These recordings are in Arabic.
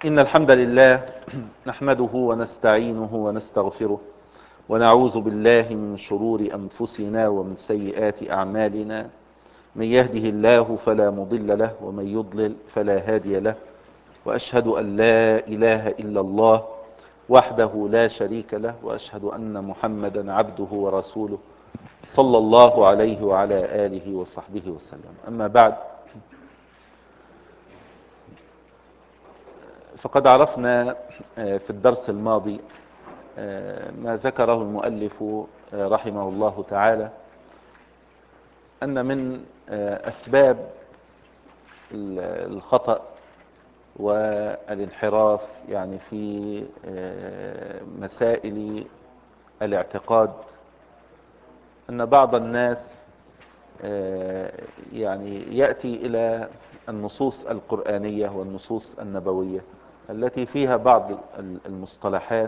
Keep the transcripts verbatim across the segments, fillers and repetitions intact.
إن الحمد لله نحمده ونستعينه ونستغفره ونعوذ بالله من شرور أنفسنا ومن سيئات أعمالنا. من يهده الله فلا مضل له ومن يضلل فلا هادي له، وأشهد أن لا إله إلا الله وحده لا شريك له، وأشهد أن محمدا عبده ورسوله صلى الله عليه وعلى آله وصحبه وسلم. أما بعد، فقد عرفنا في الدرس الماضي ما ذكره المؤلف رحمه الله تعالى، أن من أسباب الخطأ والانحراف يعني في مسائل الاعتقاد أن بعض الناس يعني يأتي إلى النصوص القرآنية والنصوص النبوية التي فيها بعض المصطلحات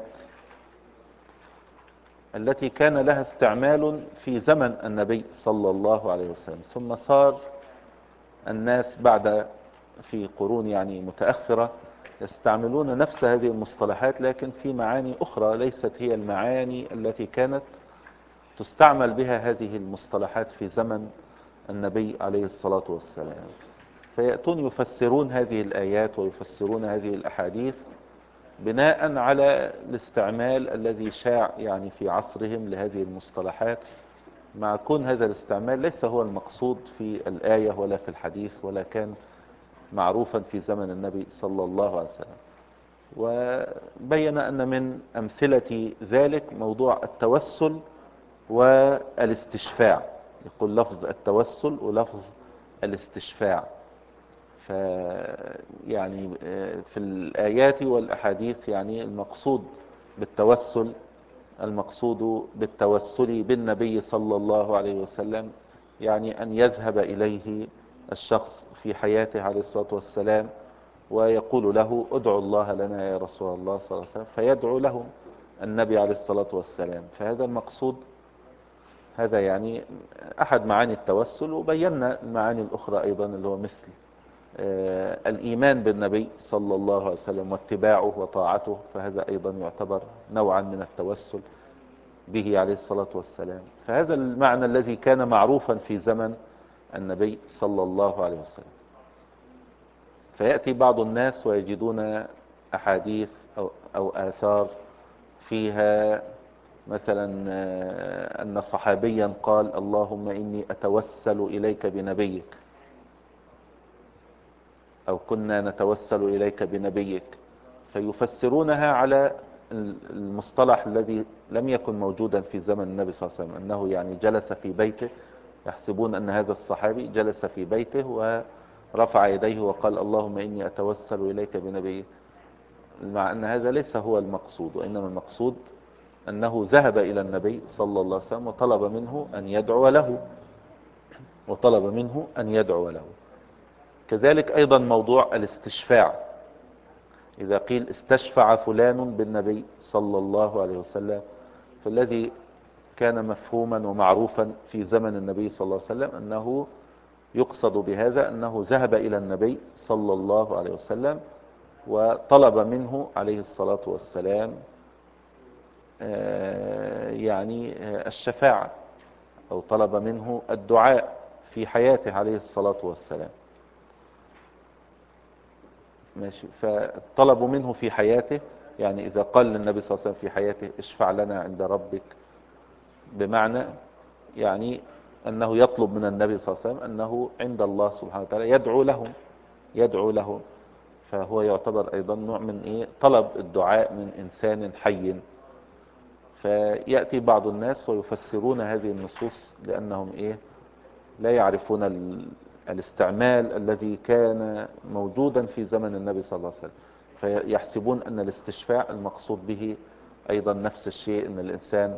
التي كان لها استعمال في زمن النبي صلى الله عليه وسلم، ثم صار الناس بعد في قرون يعني متأخرة يستعملون نفس هذه المصطلحات لكن في معاني أخرى ليست هي المعاني التي كانت تستعمل بها هذه المصطلحات في زمن النبي عليه الصلاة والسلام. فيأتون يفسرون هذه الآيات ويفسرون هذه الأحاديث بناء على الاستعمال الذي شاع يعني في عصرهم لهذه المصطلحات، مع كون هذا الاستعمال ليس هو المقصود في الآية ولا في الحديث ولا كان معروفا في زمن النبي صلى الله عليه وسلم. وبين أن من أمثلة ذلك موضوع التوسل والاستشفاع، يقول لفظ التوسل ولفظ الاستشفاع. ف يعني في الآيات والأحاديث يعني المقصود بالتوسل المقصود بالتوسل بالنبي صلى الله عليه وسلم يعني أن يذهب إليه الشخص في حياته عليه الصلاة والسلام ويقول له ادعو الله لنا يا رسول الله صلى الله عليه وسلم، فيدعو له النبي عليه الصلاة والسلام. فهذا المقصود، هذا يعني أحد معاني التوسل. وبينا المعاني الأخرى أيضا اللي هو مثل آه الإيمان بالنبي صلى الله عليه وسلم واتباعه وطاعته، فهذا أيضا يعتبر نوعا من التوسل به عليه الصلاة والسلام. فهذا المعنى الذي كان معروفا في زمن النبي صلى الله عليه وسلم. فيأتي بعض الناس ويجدون أحاديث أو, أو آثار فيها مثلا أن صحابيا قال اللهم إني أتوسل إليك بنبيك، أو كنا نتوسل إليك بنبيك، فيفسرونها على المصطلح الذي لم يكن موجودا في زمن النبي صلى الله عليه وسلم، أنه يعني جلس في بيته، يحسبون أن هذا الصحابي جلس في بيته ورفع يديه وقال اللهم إني أتوسل إليك بنبيك، مع أن هذا ليس هو المقصود، وإنما المقصود أنه ذهب إلى النبي صلى الله عليه وسلم وطلب منه أن يدعو له وطلب منه أن يدعو له. كذلك أيضا موضوع الاستشفاع، إذا قيل استشفع فلان بالنبي صلى الله عليه وسلم، فالذي كان مفهوما ومعروفا في زمن النبي صلى الله عليه وسلم أنه يقصد بهذا أنه ذهب إلى النبي صلى الله عليه وسلم وطلب منه عليه الصلاة والسلام يعني الشفاعة، أو طلب منه الدعاء في حياته عليه الصلاة والسلام. ماشي، فطلبوا منه في حياته، يعني إذا قال للنبي صلى الله عليه وسلم في حياته اشفع لنا عند ربك، بمعنى يعني أنه يطلب من النبي صلى الله عليه وسلم أنه عند الله سبحانه وتعالى يدعو لهم يدعو لهم فهو يعتبر أيضا نوع من إيه؟ طلب الدعاء من إنسان حي. فيأتي بعض الناس ويفسرون هذه النصوص لأنهم إيه؟ لا يعرفون ال... الاستعمال الذي كان موجودا في زمن النبي صلى الله عليه وسلم، فيحسبون أن الاستشفاع المقصود به أيضا نفس الشيء، أن الإنسان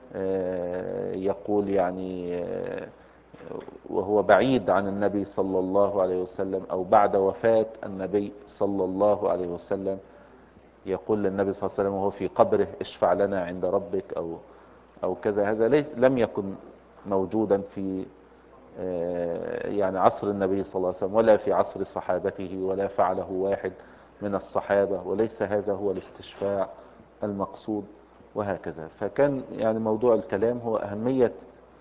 يقول يعني وهو بعيد عن النبي صلى الله عليه وسلم أو بعد وفاة النبي صلى الله عليه وسلم، يقول للنبي صلى الله عليه وسلم وهو في قبره اشفع لنا عند ربك أو أو كذا. هذا لم يكن موجودا في يعني عصر النبي صلى الله عليه وسلم ولا في عصر صحابته، ولا فعله واحد من الصحابة، وليس هذا هو الاستشفاع المقصود، وهكذا. فكان يعني موضوع الكلام هو أهمية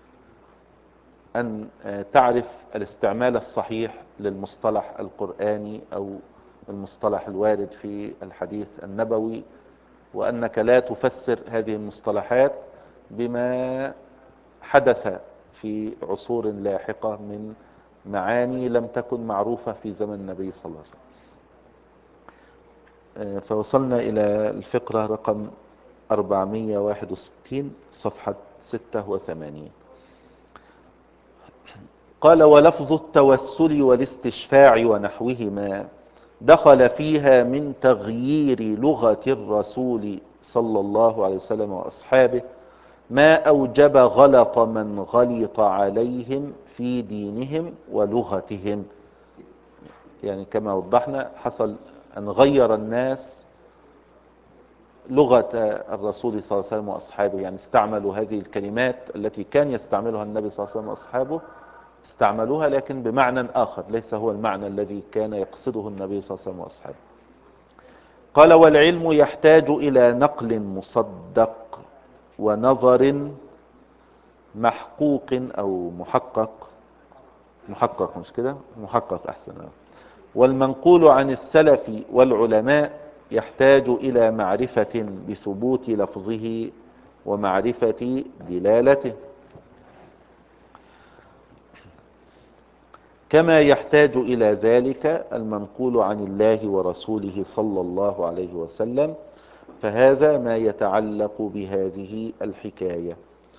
أن تعرف الاستعمال الصحيح للمصطلح القرآني أو المصطلح الوارد في الحديث النبوي، وأنك لا تفسر هذه المصطلحات بما حدث في عصور لاحقة من معاني لم تكن معروفة في زمن النبي صلى الله عليه وسلم. فوصلنا إلى الفقرة رقم أربعمائة وواحد وستين صفحة ستة وثمانين. قال: ولفظ التوسل والاستشفاع ونحوهما دخل فيها من تغيير لغة الرسول صلى الله عليه وسلم وأصحابه ما أوجب غلط من غلط عليهم في دينهم ولغتهم. يعني كما وضحنا، حصل أن غير الناس لغة الرسول صلى الله عليه وسلم وأصحابه، يعني استعملوا هذه الكلمات التي كان يستعملها النبي صلى الله عليه وسلم وأصحابه، استعملوها لكن بمعنى آخر ليس هو المعنى الذي كان يقصده النبي صلى الله عليه وسلم وأصحابه. قال: والعلم يحتاج إلى نقل مصدق ونظر محقوق أو محقق محقق مش كده محقق أحسن. والمنقول عن السلف والعلماء يحتاج إلى معرفة بثبوت لفظه ومعرفة دلالته، كما يحتاج إلى ذلك المنقول عن الله ورسوله صلى الله عليه وسلم. فهذا ما يتعلق بهذه الحكاية.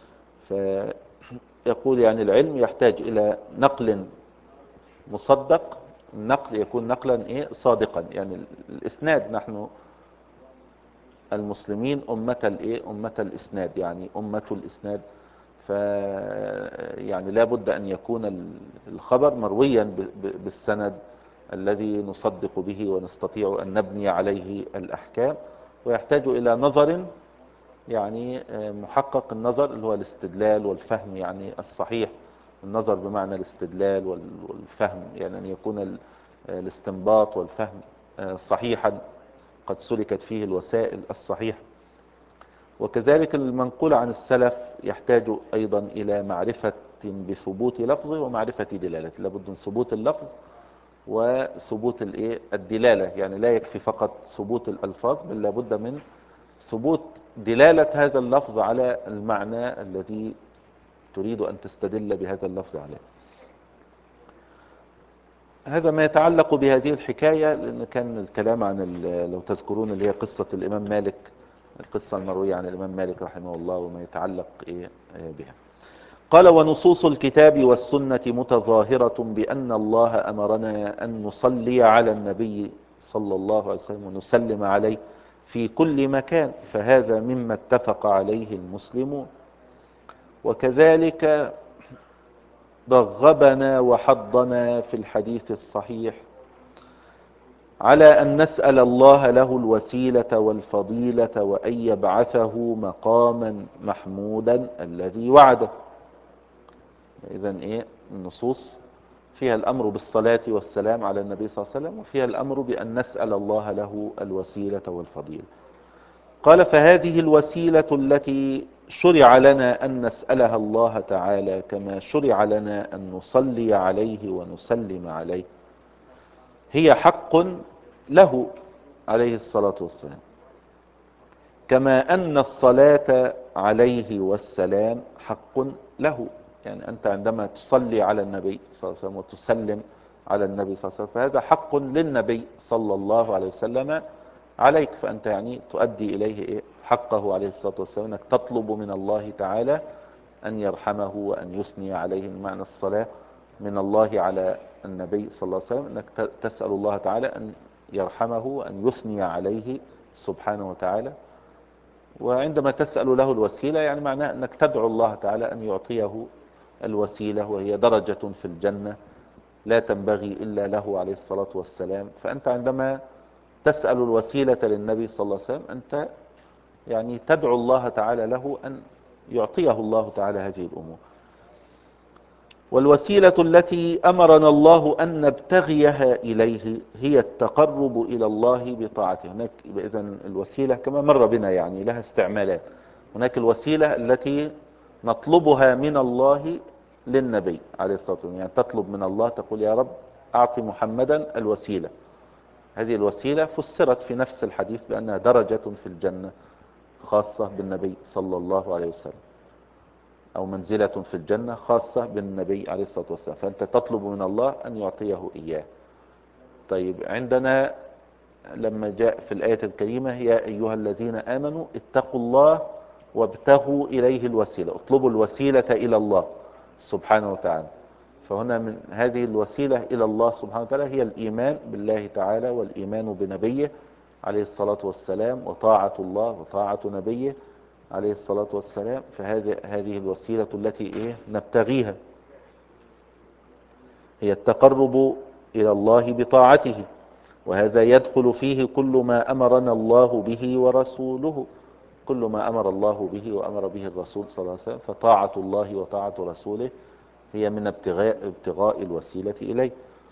فيقول يعني العلم يحتاج إلى نقل مصدق، النقل يكون نقلا إيه صادقا، يعني الإسناد، نحن المسلمين أمة الإيه أمة الإسناد، يعني أمة الإسناد. ف يعني لا بد أن يكون الخبر مرويا بالسند الذي نصدق به ونستطيع أن نبني عليه الأحكام. ويحتاج إلى نظر، يعني محقق النظر اللي هو الاستدلال والفهم، يعني الصحيح. النظر بمعنى الاستدلال والفهم، يعني أن يكون الاستنباط والفهم صحيحا قد سلكت فيه الوسائل الصحيحة. وكذلك المنقول عن السلف يحتاج أيضا إلى معرفة بثبوت لفظه ومعرفة دلالته. لابد من ثبوت اللفظ وثبوت الدلالة، يعني لا يكفي فقط ثبوت الألفاظ، بل لابد من ثبوت دلالة هذا اللفظ على المعنى الذي تريد أن تستدل بهذا اللفظ عليه. هذا ما يتعلق بهذه الحكاية، لأن كان الكلام عن لو تذكرون اللي هي قصة الإمام مالك، القصة المروية عن الإمام مالك رحمه الله وما يتعلق بها. قال: ونصوص الكتاب والسنة متظاهرة بأن الله أمرنا أن نصلي على النبي صلى الله عليه وسلم ونسلم عليه في كل مكان، فهذا مما اتفق عليه المسلمون. وكذلك رغبنا وحضنا في الحديث الصحيح على أن نسأل الله له الوسيلة والفضيلة وأن يبعثه مقاما محمودا الذي وعده. إذن إيه النصوص فيها الأمر بالصلاة والسلام على النبي صلى الله عليه وسلم، وفيها الأمر بأن نسأل الله له الوسيلة والفضيلة. قال: فهذه الوسيلة التي شرع لنا أن نسألها الله تعالى كما شرع لنا أن نصلي عليه ونسلم عليه هي حق له عليه الصلاة والسلام، كما أن الصلاة عليه والسلام حق له. يعني أنت عندما تصلي على النبي صلى الله عليه وسلم وتسلم على النبي صلى الله عليه وسلم فهذا حق للنبي صلى الله عليه وسلم عليك، فأنت يعني تؤدي إليه إيه؟ حقه عليه الصلاة والسلام، أنك تطلب من الله تعالى أن يرحمه وأن يثني عليه. معنى الصلاة من الله على النبي صلى الله عليه وسلم أنك تسأل الله تعالى أن يرحمه وأن يثني عليه سبحانه وتعالى. وعندما تسأل له الوسيلة يعني معناه أنك تدعو الله تعالى أن يعطيه الوسيلة، وهي درجة في الجنة لا تنبغي إلا له عليه الصلاة والسلام. فأنت عندما تسأل الوسيلة للنبي صلى الله عليه وسلم أنت يعني تدعو الله تعالى له أن يعطيه الله تعالى هذه الأمور. والوسيلة التي أمرنا الله أن نبتغيها إليه هي التقرب إلى الله بطاعته. هناك إذن الوسيلة كما مر بنا يعني لها استعمالات. هناك الوسيلة التي نطلبها من الله للنبي عليه الصلاة والسلام، يعني تطلب من الله تقول يا رب أعطي محمدا الوسيلة. هذه الوسيلة فسرت في نفس الحديث بأنها درجة في الجنة خاصة بالنبي صلى الله عليه وسلم، أو منزلة في الجنة خاصة بالنبي عليه الصلاة والسلام، فأنت تطلب من الله أن يعطيه إياه. طيب عندنا لما جاء في الآية الكريمة يا أيها الذين آمنوا اتقوا الله وابتغوا إليه الوسيلة، اطلبوا الوسيلة إلى الله سبحانه وتعالى. فهنا من هذه الوسيلة إلى الله سبحانه وتعالى هي الإيمان بالله تعالى والإيمان بنبيه عليه الصلاة والسلام وطاعة الله وطاعة نبيه عليه الصلاة والسلام. فهذه هذه الوسيلة التي إيه نبتغيها هي التقرب إلى الله بطاعته، وهذا يدخل فيه كل ما أمرنا الله به ورسوله، كل ما أمر الله به وأمر به الرسول صلى الله عليه وسلم. فطاعة الله وطاعة رسوله هي من ابتغاء, ابتغاء الوسيلة إليه.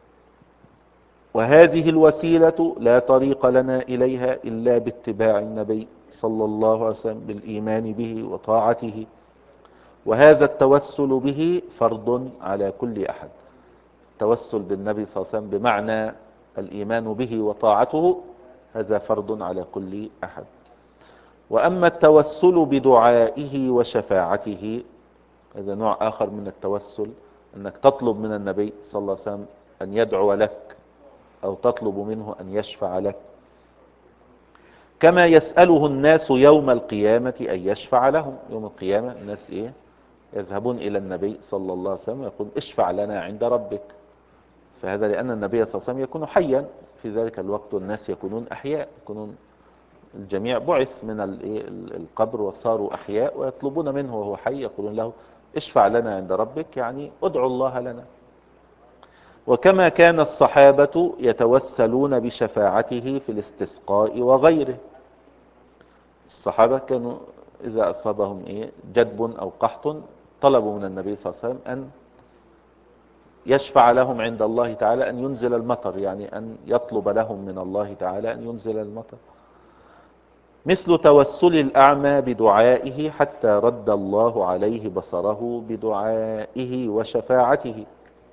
وهذه الوسيلة لا طريق لنا إليها إلا باتباع النبي صلى الله عليه وسلم بالإيمان به وطاعته، وهذا التوسل به فرض على كل أحد. التوسل بالنبي صلى الله عليه وسلم بمعنى الإيمان به وطاعته هذا فرض على كل أحد. وأما التوسل بدعائه وشفاعته هذا نوع آخر من التوسل، أنك تطلب من النبي صلى الله عليه وسلم أن يدعو لك أو تطلب منه أن يشفع لك، كما يسأله الناس يوم القيامة أن يشفع لهم. يوم القيامة الناس إيه يذهبون إلى النبي صلى الله عليه وسلم ويقول اشفع لنا عند ربك. فهذا لأن النبي صلى الله عليه وسلم يكون حيا في ذلك الوقت والناس يكونون أحياء، يكونون الجميع بعث من القبر وصاروا أحياء ويطلبون منه وهو حي، يقولون له اشفع لنا عند ربك، يعني ادعو الله لنا. وكما كان الصحابة يتوسلون بشفاعته في الاستسقاء وغيره. الصحابة كانوا إذا أصابهم إيه جدب أو قحط طلبوا من النبي صلى الله عليه وسلم أن يشفع لهم عند الله تعالى أن ينزل المطر، يعني أن يطلب لهم من الله تعالى أن ينزل المطر. مثل توسل الأعمى بدعائه حتى رد الله عليه بصره بدعائه وشفاعته.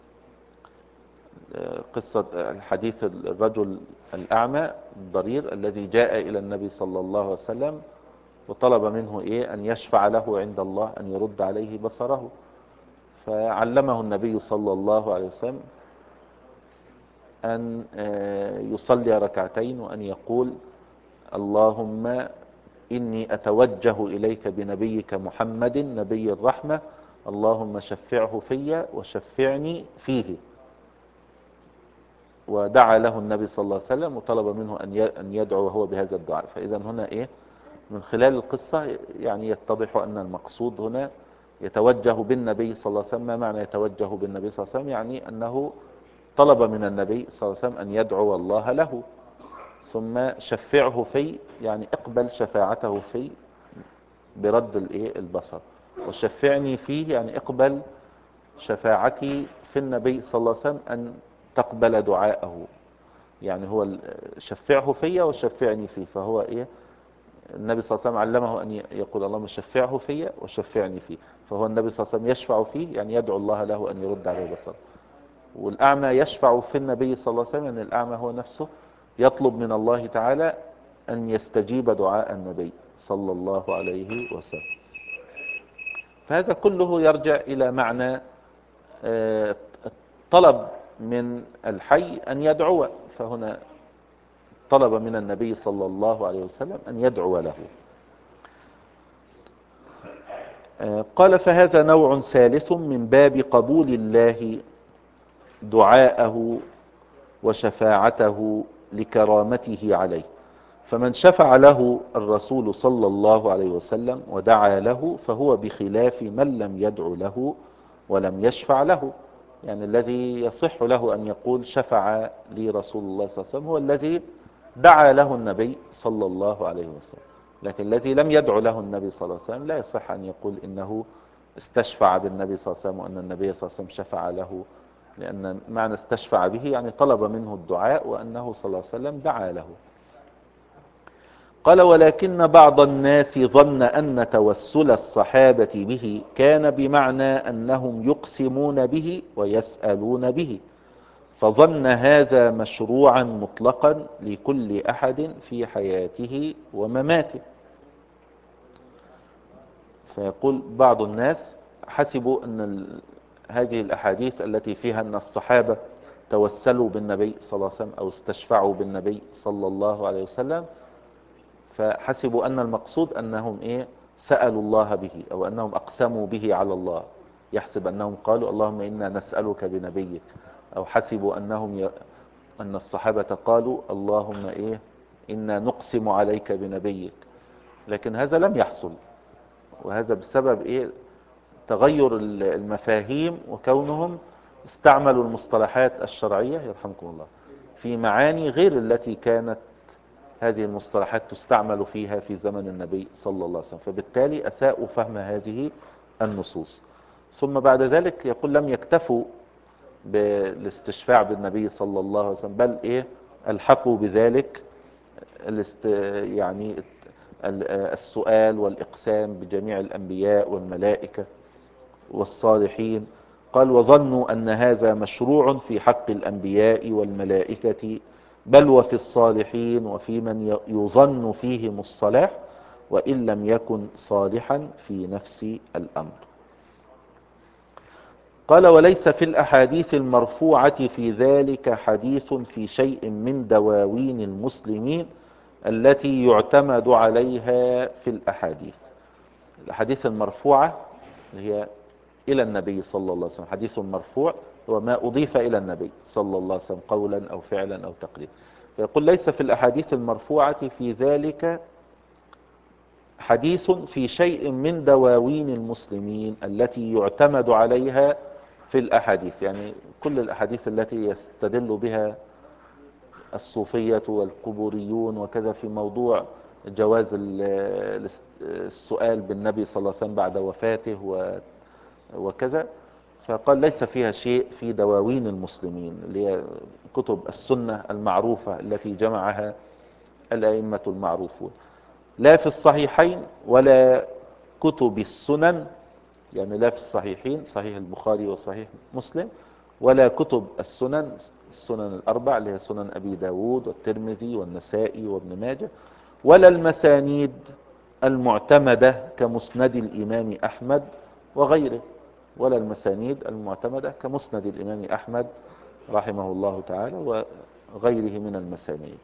قصة الحديث الرجل الأعمى الضرير الذي جاء إلى النبي صلى الله عليه وسلم وطلب منه إيه أن يشفع له عند الله أن يرد عليه بصره، فعلمه النبي صلى الله عليه وسلم أن يصلي ركعتين وأن يقول اللهم إني أتوجه إليك بنبيك محمد نبي الرحمة، اللهم شفعه في وشفعني فيه. ودعا له النبي صلى الله عليه وسلم وطلب منه أن يدعو هو بهذا الدعاء. فإذا هنا إيه من خلال القصة يعني يتضح أن المقصود هنا يتوجه بالنبي صلى الله عليه وسلم. ما معنى يتوجه بالنبي صلى الله عليه وسلم؟ يعني أنه طلب من النبي صلى الله عليه وسلم أن يدعو الله له. ثم شفعه في يعني اقبل شفاعته في برد الايه البصر، وشفعني فيه يعني اقبل شفاعتي في النبي صلى الله عليه وسلم أن تقبل دعاءه. يعني هو شفعه في وشفعني فيه. فهو ايه النبي صلى الله عليه وسلم علمه أن يقول اللهم شفعه في وشفعني فيه. فهو النبي صلى الله عليه وسلم يشفع فيه يعني يدعو الله له أن يرد عليه البصر. والأعمى يشفع في النبي صلى الله عليه وسلم، يعني الأعمى هو نفسه يطلب من الله تعالى أن يستجيب دعاء النبي صلى الله عليه وسلم. فهذا كله يرجع إلى معنى الطلب من الحي أن يدعو. فهنا طلب من النبي صلى الله عليه وسلم أن يدعو له. قال فهذا نوع ثالث من باب قبول الله دعاءه وشفاعته لكرامته عليه. فمن شفع له الرسول صلى الله عليه وسلم ودعا له فهو بخلاف من لم يدع له ولم يشفع له. يعني الذي يصح له أن يقول شفع لي رسول الله صلى الله عليه وسلم هو الذي دعا له النبي صلى الله عليه وسلم. لكن الذي لم يدع له النبي صلى الله عليه وسلم لا يصح أن يقول إنه استشفع بالنبي صلى الله عليه وسلم وأن النبي صلى الله عليه وسلم شفع له، لأن معنى استشفع به يعني طلب منه الدعاء وأنه صلى الله عليه وسلم دعا له. قال ولكن بعض الناس ظن أن توسل الصحابة به كان بمعنى أنهم يقسمون به ويسألون به، فظن هذا مشروعا مطلقا لكل أحد في حياته ومماته. فيقول بعض الناس حسبوا أن هذه الأحاديث التي فيها أن الصحابة توسلوا بالنبي صلى الله عليه وسلم أو استشفعوا بالنبي صلى الله عليه وسلم، فحسبوا أن المقصود أنهم إيه سألوا الله به أو أنهم أقسموا به على الله، يحسب أنهم قالوا اللهم إنا نسألك بنبيك، أو حسبوا أنهم ي... أن الصحابة قالوا اللهم إيه إنا نقسم عليك بنبيك. لكن هذا لم يحصل، وهذا بسبب إيه تغير المفاهيم، وكونهم استعملوا المصطلحات الشرعية يرحمكم الله في معاني غير التي كانت هذه المصطلحات تستعمل فيها في زمن النبي صلى الله عليه وسلم، فبالتالي أساءوا فهم هذه النصوص. ثم بعد ذلك يقول لم يكتفوا بالاستشفاع بالنبي صلى الله عليه وسلم، بل إيه الحقوا بذلك الاست يعني السؤال والإقسام بجميع الأنبياء والملائكة والصالحين. قال وظنوا أن هذا مشروع في حق الأنبياء والملائكة بل وفي الصالحين وفي من يظن فيهم الصلاح وإن لم يكن صالحا في نفس الأمر. قال وليس في الأحاديث المرفوعة في ذلك حديث في شيء من دواوين المسلمين التي يعتمد عليها في الأحاديث. الأحاديث المرفوعة هي إلى النبي صلى الله عليه وسلم، حديث مرفوع هو ما أضيف إلى النبي صلى الله عليه وسلم قولا أو فعلا أو تقريرا. فيقول ليس في الأحاديث المرفوعة في ذلك حديث في شيء من دواوين المسلمين التي يعتمد عليها في الأحاديث، يعني كل الأحاديث التي يستدل بها الصوفية والقبوريون وكذا في موضوع جواز السؤال بالنبي صلى الله عليه وسلم بعد وفاته وكذا، فقال ليس فيها شيء في دواوين المسلمين اللي هي كتب السنة المعروفة التي جمعها الأئمة المعروفون، لا في الصحيحين ولا كتب السنن، يعني لا في الصحيحين صحيح البخاري وصحيح مسلم، ولا كتب السنن السنن الأربع اللي هي سنن أبي داود والترمذي والنسائي وابن ماجه، ولا المسانيد المعتمدة كمسند الإمام أحمد وغيره، ولا المسانيد المعتمدة كمسند الإمام أحمد رحمه الله تعالى وغيره من المسانيد.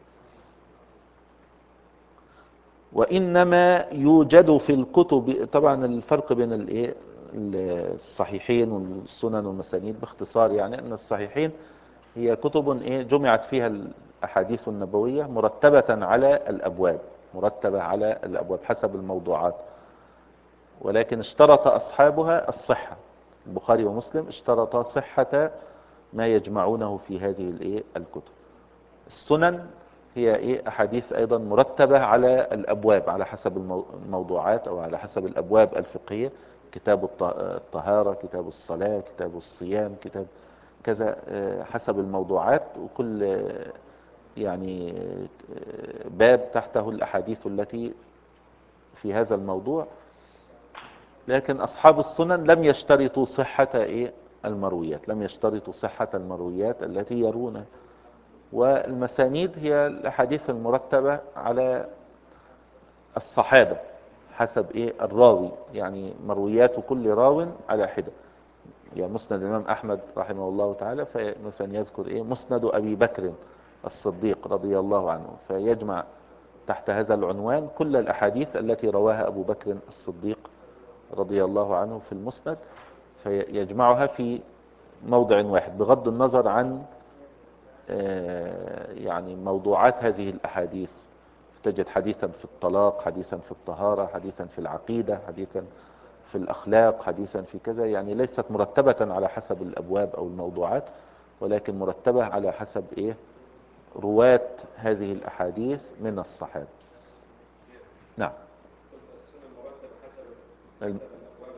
وإنما يوجد في الكتب، طبعا الفرق بين الايه الصحيحين والسنن والمسانيد باختصار، يعني أن الصحيحين هي كتب ايه جمعت فيها الأحاديث النبوية مرتبة على الأبواب، مرتبة على الأبواب حسب الموضوعات، ولكن اشترط أصحابها الصحة. البخاري ومسلم اشترطا صحة ما يجمعونه في هذه الايه الكتب. السنن هي ايه احاديث ايضا مرتبة على الابواب على حسب الموضوعات او على حسب الابواب الفقهية، كتاب الطهارة، كتاب الصلاة، كتاب الصيام، كتاب كذا حسب الموضوعات، وكل يعني باب تحته الاحاديث التي في هذا الموضوع. لكن اصحاب السنن لم يشترطوا صحة ايه المرويات، لم يشترطوا صحة المرويات التي يرونها. والمسانيد هي الاحاديث المرتبة على الصحابة حسب ايه الراوي، يعني مرويات كل راو على حدة. يعني مسند الامام احمد رحمه الله تعالى فمثلا يذكر ايه مسند ابي بكر الصديق رضي الله عنه، فيجمع تحت هذا العنوان كل الاحاديث التي رواها ابو بكر الصديق رضي الله عنه في المسند، فيجمعها في موضع واحد بغض النظر عن يعني موضوعات هذه الأحاديث. تجد حديثا في الطلاق، حديثا في الطهارة، حديثا في العقيدة، حديثا في الأخلاق، حديثا في كذا، يعني ليست مرتبة على حسب الأبواب أو الموضوعات، ولكن مرتبة على حسب إيه رواة هذه الأحاديث من الصحابة. نعم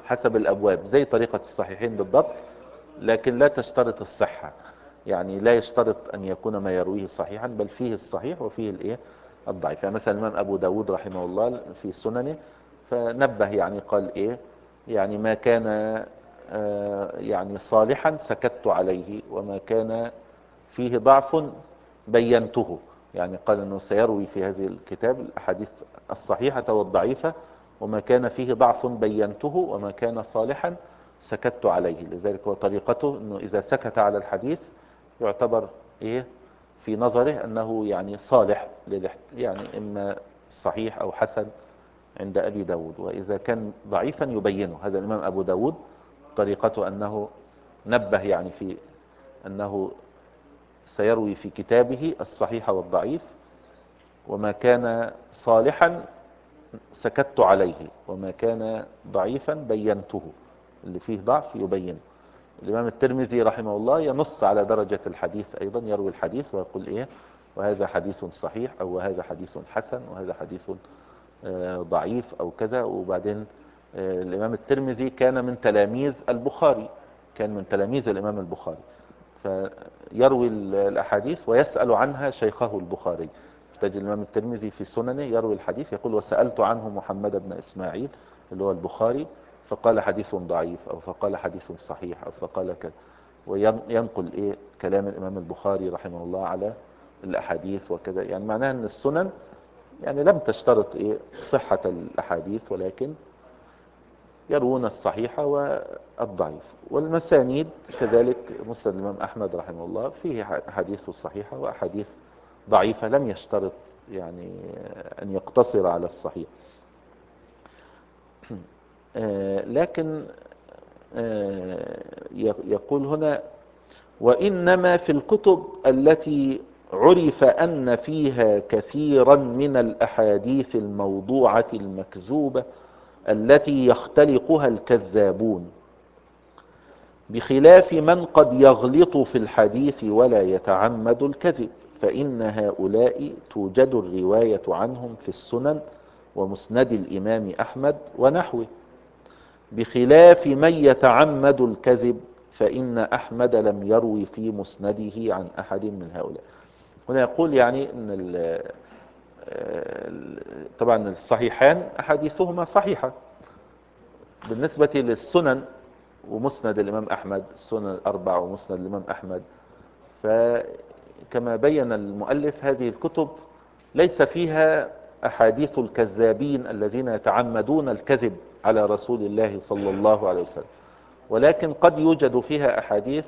حسب الأبواب زي طريقة الصحيحين بالضبط، لكن لا تشترط الصحة. يعني لا يشترط أن يكون ما يرويه صحيحا، بل فيه الصحيح وفيه الإيه الضعيف. يعني مثلا الإمام أبو داود رحمه الله في سننه فنبه، يعني قال إيه، يعني ما كان آه، يعني صالحا سكت عليه، وما كان فيه ضعف بينته. يعني قال أنه سيروي في هذه الكتاب الأحاديث الصحيحة والضعيفة، وما كان فيه ضعف بينته، وما كان صالحا سكت عليه. لذلك هو طريقته أنه إذا سكت على الحديث يعتبر إيه في نظره أنه يعني صالح للاحت... يعني إما صحيح أو حسن عند أبي داود. وإذا كان ضعيفا يبينه. هذا الإمام أبو داود طريقته أنه نبه يعني في أنه سيروي في كتابه الصحيح والضعيف، وما كان صالحا سكت عليه، وما كان ضعيفا بينته. اللي فيه ضعف يبينه. الإمام الترمذي رحمه الله ينص على درجة الحديث أيضا، يروي الحديث ويقول إيه، وهذا حديث صحيح، أو وهذا حديث حسن، وهذا حديث آه، ضعيف أو كذا. وبعدين آه، الإمام الترمذي كان من تلاميذ البخاري، كان من تلاميذ الإمام البخاري، فيروي الأحاديث ويسأل عنها شيخه البخاري. تجد الإمام الترمذي في سننه يروي الحديث يقول وسألت عنه محمد بن إسماعيل اللي هو البخاري فقال حديث ضعيف، أو فقال حديث صحيح، أو فقال كذا، وينقل إيه كلام الإمام البخاري رحمه الله على الأحاديث وكذا. يعني معناها أن السنن يعني لم تشترط إيه صحة الأحاديث، ولكن يروون الصحيح والضعيف. والمسانيد كذلك مسند الإمام أحمد رحمه الله فيه أحاديث صحيحة وأحاديث ضعيفة، لم يشترط يعني أن يقتصر على الصحيح. لكن يقول هنا وإنما في الكتب التي عرف أن فيها كثيرا من الأحاديث الموضوعة المكذوبة التي يختلقها الكذابون، بخلاف من قد يغلط في الحديث ولا يتعمد الكذب، فإن هؤلاء توجد الرواية عنهم في السنن ومسند الإمام أحمد ونحوه، بخلاف من يتعمد الكذب فإن أحمد لم يروي في مسنده عن أحد من هؤلاء. هنا يقول يعني أن طبعا الصحيحان أحاديثهما صحيحة بالنسبة للسنن ومسند الإمام أحمد، السنن الأربع ومسند الإمام أحمد. فكما بين المؤلف هذه الكتب ليس فيها أحاديث الكذابين الذين يتعمدون الكذب على رسول الله صلى الله عليه وسلم، ولكن قد يوجد فيها أحاديث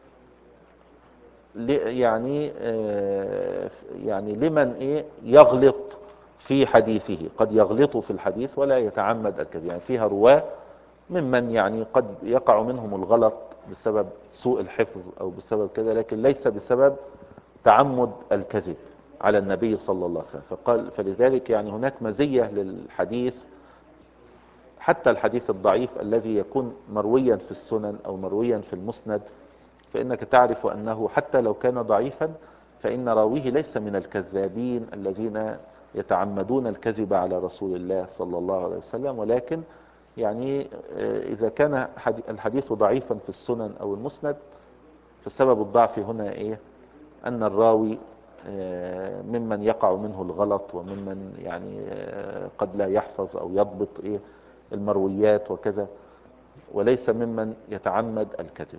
يعني يعني لمن إيه يغلط في حديثه، قد يغلط في الحديث ولا يتعمد الكذب. يعني فيها رواه ممن يعني قد يقع منهم الغلط بسبب سوء الحفظ أو بسبب كذا، لكن ليس بسبب تعمد الكذب على النبي صلى الله عليه وسلم. فقال فلذلك يعني هناك مزية للحديث، حتى الحديث الضعيف الذي يكون مرويا في السنن أو مرويا في المسند، فإنك تعرف أنه حتى لو كان ضعيفا فإن راويه ليس من الكذابين الذين يتعمدون الكذب على رسول الله صلى الله عليه وسلم. ولكن يعني إذا كان الحديث ضعيفا في السنن أو المسند فسبب الضعف هنا إيه، أن الراوي ممن يقع منه الغلط، وممن يعني قد لا يحفظ أو يضبط إيه المرويات وكذا، وليس ممن يتعمد الكذب.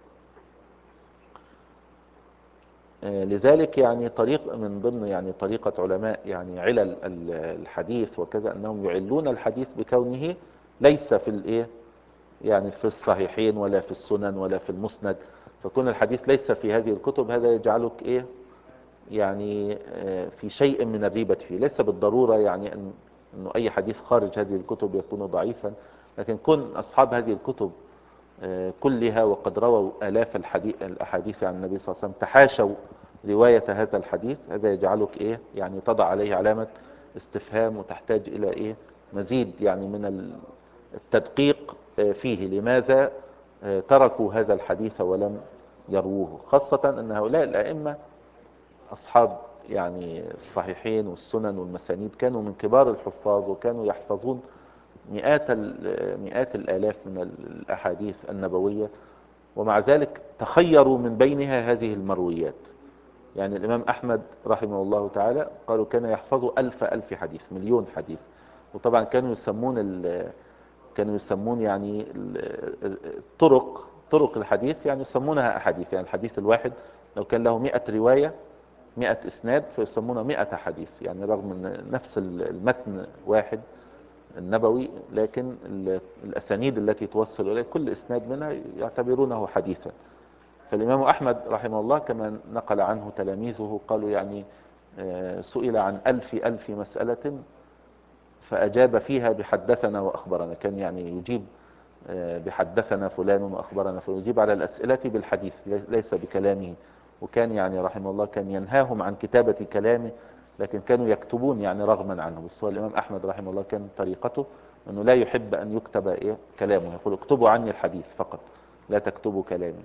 لذلك يعني طريق من ضمن يعني طريقة علماء يعني علل الحديث وكذا أنهم يعلون الحديث بكونه ليس في الايه يعني في الصحيحين ولا في السنن ولا في المسند، فكون الحديث ليس في هذه الكتب هذا يجعلك ايه يعني في شيء من الريبة فيه. ليس بالضرورة يعني أن انه اي حديث خارج هذه الكتب يكون ضعيفا، لكن كون اصحاب هذه الكتب كلها وقد رووا آلاف الأحاديث عن النبي صلى الله عليه وسلم تحاشوا رواية هذا الحديث، هذا يجعلك إيه يعني تضع عليه علامة استفهام، وتحتاج إلى إيه مزيد يعني من التدقيق فيه، لماذا تركوا هذا الحديث ولم يروه، خاصة أن هؤلاء الأئمة أصحاب يعني الصحيحين والسنن والمسانيد كانوا من كبار الحفاظ، وكانوا يحفظون مئات مئات الآلاف من الأحاديث النبوية، ومع ذلك تخيروا من بينها هذه المرويات. يعني الإمام أحمد رحمه الله تعالى قالوا كان يحفظ ألف ألف حديث، مليون حديث. وطبعا كانوا يسمون ال كانوا يسمون يعني الطرق طرق الحديث يعني يسمونها أحاديث. يعني الحديث الواحد لو كان له مئة رواية مئة إسناد فيسمونه مئة حديث، يعني رغم أن نفس المتن واحد النبوي، لكن الأسانيد التي توصل إليه كل إسناد منها يعتبرونه حديثا. فالإمام أحمد رحمه الله كما نقل عنه تلاميذه قالوا يعني سئل عن ألف ألف مسألة فأجاب فيها بحدثنا وأخبرنا. كان يعني يجيب بحدثنا فلان وأخبرنا فلان، يجيب على الأسئلة بالحديث ليس بكلامه. وكان يعني رحمه الله كان ينهاهم عن كتابة كلامه، لكن كانوا يكتبون يعني رغما عنه. بس هو الإمام أحمد رحمه الله كان طريقته أنه لا يحب أن يكتب إيه كلامه، يقول اكتبوا عني الحديث فقط لا تكتبوا كلامي.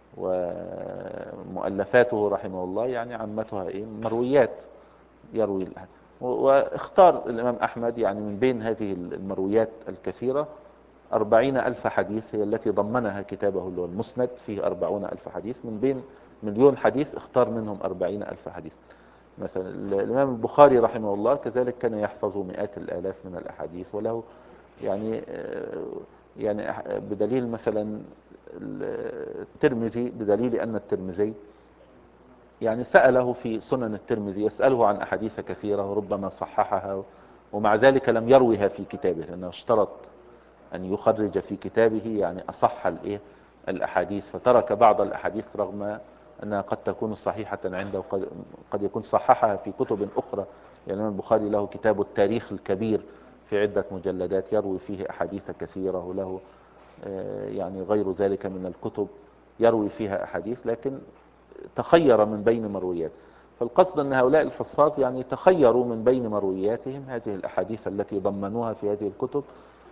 ومؤلفاته رحمه الله يعني عمتها إيه مرويات يروي الأحد. واختار الإمام أحمد يعني من بين هذه المرويات الكثيرة أربعين ألف حديث هي التي ضمنها كتابه اللي هو المسند، فيه أربعون ألف حديث من بين مليون حديث اختار منهم أربعين ألف حديث. مثلا الإمام البخاري رحمه الله كذلك كان يحفظ مئات الآلاف من الأحاديث، وله يعني يعني بدليل مثلا الترمذي، بدليل أن الترمذي يعني سأله في سنن الترمذي يسأله عن أحاديث كثيرة وربما صححها، ومع ذلك لم يروها في كتابه لأنه اشترط أن يخرج في كتابه يعني أصح الإيه الأحاديث، فترك بعض الأحاديث رغم أنها قد تكون صحيحة عنده وقد قد يكون صححها في كتب أخرى. يعني البخاري له كتاب التاريخ الكبير في عدة مجلدات يروي فيه أحاديث كثيرة، وله يعني غير ذلك من الكتب يروي فيها أحاديث، لكن تخير من بين مرويات. فالقصد أن هؤلاء الحفاظ يعني تخيروا من بين مروياتهم هذه الأحاديث التي ضمنوها في هذه الكتب،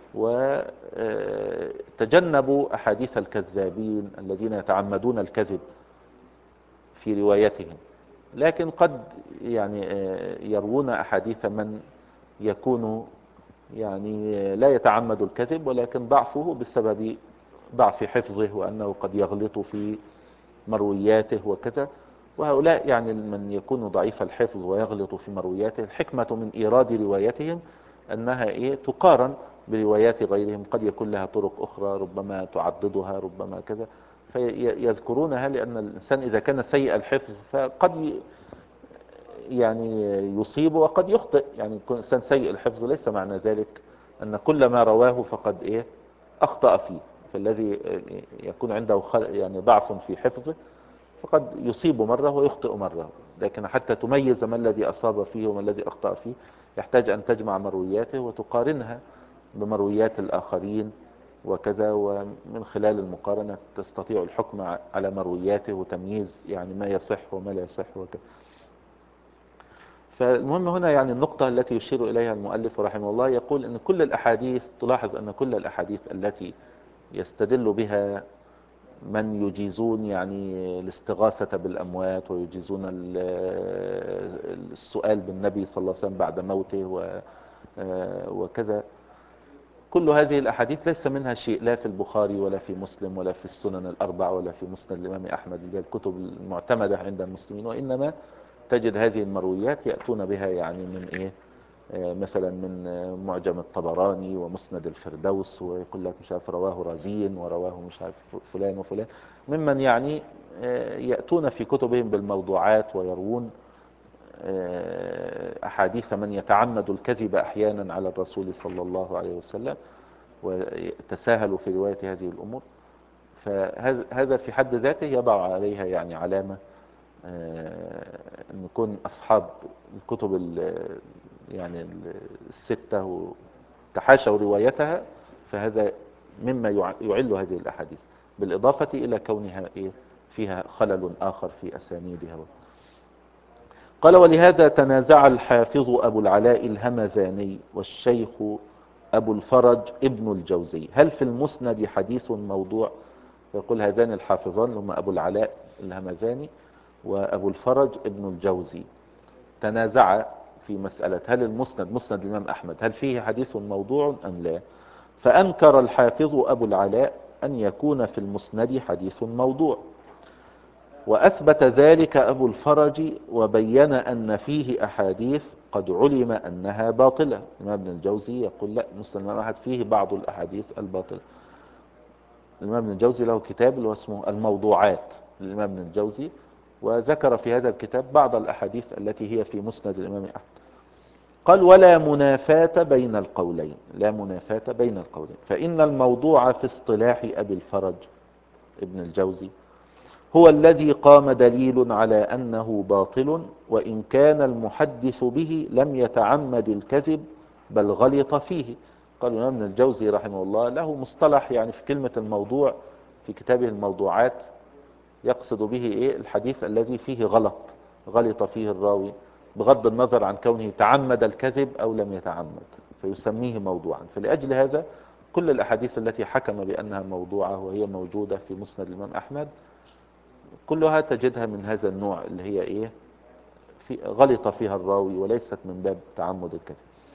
وتجنبوا أحاديث الكذابين الذين يتعمدون الكذب في روايتهم. لكن قد يعني يروون أحاديث من يكون يعني لا يتعمد الكذب، ولكن ضعفه بسبب ضعف حفظه وأنه قد يغلط في مروياته وكذا. وهؤلاء يعني من يكون ضعيف الحفظ ويغلط في مروياته، الحكمة من إيراد روايتهم أنها إيه تقارن بروايات غيرهم، قد يكون لها طرق أخرى ربما تعضدها ربما كذا، فيذكرونها. لأن الإنسان إذا كان سيء الحفظ فقد يعني يصيب وقد يخطئ. يعني يكون إنسان سيء الحفظ ليس معنى ذلك أن كل ما رواه فقد إيه أخطأ فيه. فالذي يكون عنده يعني ضعف في حفظه فقد يصيب مرة ويخطئ مرة، لكن حتى تميز ما الذي أصاب فيه وما الذي أخطأ فيه يحتاج أن تجمع مروياته وتقارنها بمرويات الآخرين وكذا، ومن خلال المقارنة تستطيع الحكم على مروياته وتمييز يعني ما يصح وما لا يصح وكذا. فالمهم هنا يعني النقطة التي يشير إليها المؤلف رحمه الله يقول أن كل الأحاديث، تلاحظ أن كل الأحاديث التي يستدل بها من يجيزون يعني الاستغاثة بالأموات ويجيزون السؤال بالنبي صلى الله عليه وسلم بعد موته وكذا، كل هذه الأحاديث ليس منها شيء لا في البخاري ولا في مسلم ولا في السنن الأربع ولا في مسند الإمام أحمد اللي هي الكتب المعتمدة عند المسلمين، وإنما تجد هذه المرويات يأتون بها يعني من إيه مثلا من معجم الطبراني ومسند الفردوس، ويقول لك مش عارف رواه رازين ورواه مش عارف فلان وفلان، ممن يعني يأتون في كتبهم بالموضوعات ويروون أحاديث من يتعمد الكذب أحيانا على الرسول صلى الله عليه وسلم ويتساهلوا في رواية هذه الأمور. فهذا في حد ذاته يضع عليها يعني علامة أن يكون أصحاب الكتب يعني الستة تحاشوا روايتها، فهذا مما يعل هذه الأحاديث، بالإضافة إلى كونها فيها خلل آخر في أسانيدها. قال: ولهذا تنازع الحافظ أبو العلاء الهمذاني والشيخ أبو الفرج ابن الجوزي هل في المسند حديث موضوع. يقول هذان الحافظان هم أبو العلاء الهمذاني وأبو الفرج ابن الجوزي تنازع في مسألة هل المسند مسند الإمام أحمد هل فيه حديث موضوع أم لا؟ فأنكر الحافظ أبو العلاء أن يكون في المسند حديث موضوع، وأثبت ذلك أبو الفرج وبين أن فيه أحاديث قد علم أنها باطلة. الإمام ابن الجوزي يقول لا، مسند الإمام أحمد فيه بعض الأحاديث الباطلة. الإمام ابن الجوزي له كتاب اللي هو اسمه الموضوعات للإمام ابن الجوزي، وذكر في هذا الكتاب بعض الأحاديث التي هي في مسند الإمام أحمد. قال ولا منافاة بين القولين، لا منافاة بين القولين، فإن الموضوع في اصطلاح أبي الفرج ابن الجوزي هو الذي قام دليل على أنه باطل، وإن كان المحدث به لم يتعمد الكذب بل غلط فيه. قال الإمام ابن الجوزي رحمه الله له مصطلح يعني في كلمة الموضوع في كتابه الموضوعات، يقصد به إيه؟ الحديث الذي فيه غلط، غلط فيه الراوي بغض النظر عن كونه تعمد الكذب أو لم يتعمد، فيسميه موضوعا. فلأجل هذا كل الأحاديث التي حكم بأنها موضوعة وهي موجودة في مسند الإمام أحمد كلها تجدها من هذا النوع اللي هي إيه؟ في غلط فيها الراوي وليست من باب تعمد الكذب.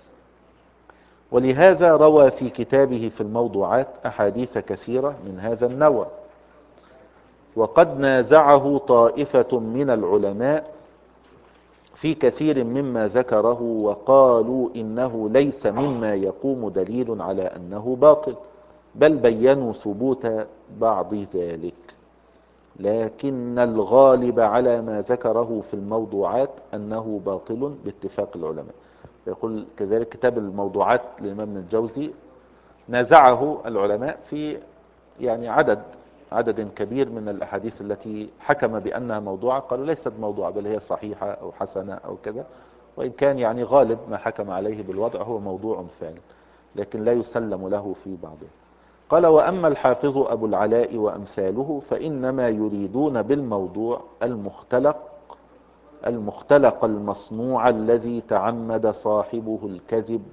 ولهذا روى في كتابه في الموضوعات أحاديث كثيرة من هذا النوع. وقد نازعه طائفة من العلماء في كثير مما ذكره، وقالوا إنه ليس مما يقوم دليل على أنه باطل، بل بينوا ثبوت بعض ذلك، لكن الغالب على ما ذكره في الموضوعات أنه باطل باتفاق العلماء. يقول كذلك كتاب الموضوعات للإمام ابن الجوزي نازعه العلماء في يعني عدد عدد كبير من الأحاديث التي حكم بأنها موضوعة، قالوا ليست موضوعة بل هي صحيحة أو حسنة أو كذا، وإن كان يعني غالب ما حكم عليه بالوضع هو موضوع فعلا، لكن لا يسلم له في بعضه. قال وأما الحافظ أبو العلاء وأمثاله فإنما يريدون بالموضوع المختلق المختلق المصنوع الذي تعمد صاحبه الكذب،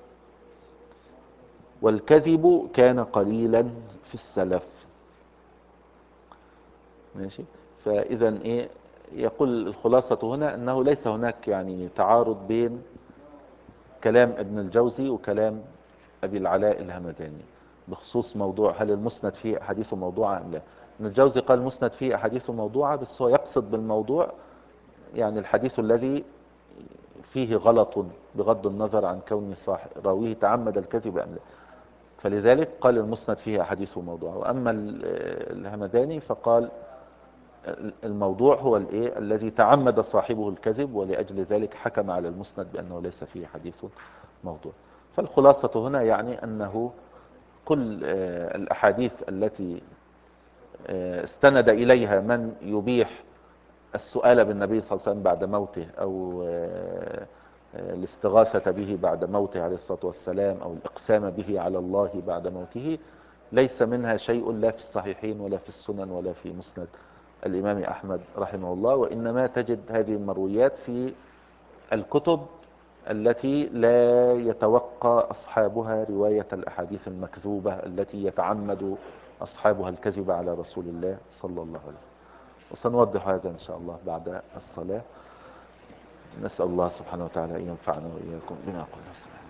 والكذب كان قليلا في السلف. ماشي. فإذا إيه يقول الخلاصة هنا أنه ليس هناك يعني تعارض بين كلام ابن الجوزي وكلام أبي العلاء الهمداني بخصوص موضوع هل المسند فيه أحاديث موضوعة أم لا. ابن الجوزي قال المسند فيه أحاديث موضوعة، بس هو يقصد بالموضوع يعني الحديث الذي فيه غلط بغض النظر عن كون صاحب راويه تعمد الكذب أم لا، فلذلك قال المسند فيه أحاديث موضوعة. وأما الهمداني فقال الموضوع هو الايه الذي تعمد صاحبه الكذب، ولأجل ذلك حكم على المسند بأنه ليس فيه حديث موضوع. فالخلاصة هنا يعني أنه كل الأحاديث التي استند إليها من يبيح السؤال بالنبي صلى الله عليه وسلم بعد موته، أو الاستغاثة به بعد موته عليه الصلاة والسلام، أو الإقسام به على الله بعد موته، ليس منها شيء لا في الصحيحين ولا في السنن ولا في مسند الإمام أحمد رحمه الله، وإنما تجد هذه المرويات في الكتب التي لا يتوقع أصحابها رواية الأحاديث المكذوبة التي يتعمد أصحابها الكذب على رسول الله صلى الله عليه وسلم. وسنوضح هذا إن شاء الله بعد الصلاة. نسأل الله سبحانه وتعالى أن ينفعنا وإياكم بما قلنا.